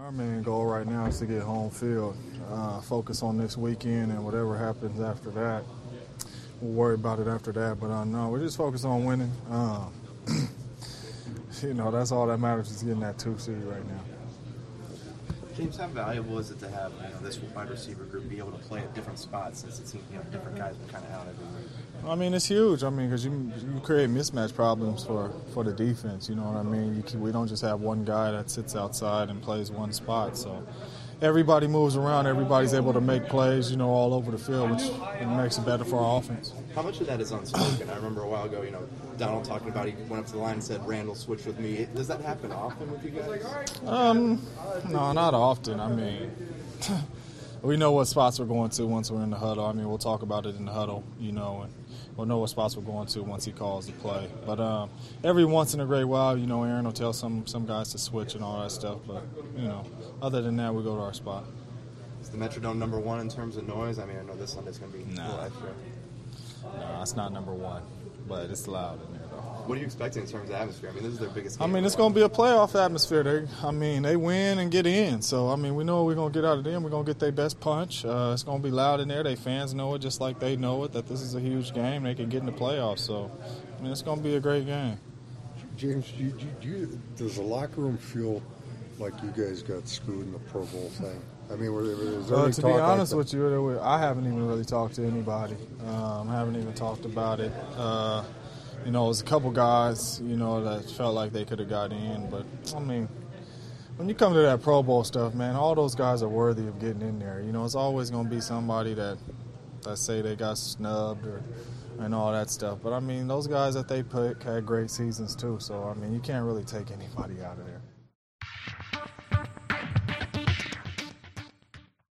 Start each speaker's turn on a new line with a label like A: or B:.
A: Our main goal right now is to get home field, focus on this weekend, and whatever happens after that, we'll worry about it after that. But no, we're just focused on winning. That's all that matters is getting that 2 seed right now.
B: James, how valuable is it to have this wide receiver group be able to play at different spots since it seems different guys are kind of out every week?
A: I mean, it's huge. I mean, because you create mismatch problems for the defense. You know what I mean? We don't just have one guy that sits outside and plays one spot. So everybody moves around. Everybody's able to make plays, all over the field, which makes it better for our offense.
B: How much of that is unspoken? I remember a while ago, Donald talking about he went up to the line and said, Randall switched with me. Does that happen often with you guys?
A: No, not often. I mean, we know what spots we're going to once we're in the huddle. I mean, we'll talk about it in the huddle, and we'll know what spots we're going to once he calls the play. But every once in a great while, Aaron will tell some guys to switch and all that stuff. But, other than that, we go to our spot.
B: Is the Metrodome number one in terms of noise? I mean, I know this Sunday's going to be a little extra.
A: No, it's not number one, but it's loud in there, though.
B: What are you expecting in terms of atmosphere? I mean, this is their biggest game.
A: I mean, it's going to be a playoff atmosphere. They win and get in. So, I mean, we know we're going to get out of them. We're going to get their best punch. It's going to be loud in there. They fans know it just like they know it, that this is a huge game. They can get in the playoffs. So, I mean, it's going to be a great game.
C: James, does the locker room feel like you guys got screwed in the Pro Bowl thing? I mean, is there any
A: to
C: talk
A: be honest
C: like
A: with you, I haven't even really talked to anybody. I haven't even talked about it. It was a couple guys, that felt like they could have got in. But, I mean, when you come to that Pro Bowl stuff, man, all those guys are worthy of getting in there. It's always going to be somebody that say they got snubbed and all that stuff. But, I mean, those guys that they pick had great seasons too. So, I mean, you can't really take anybody out of there.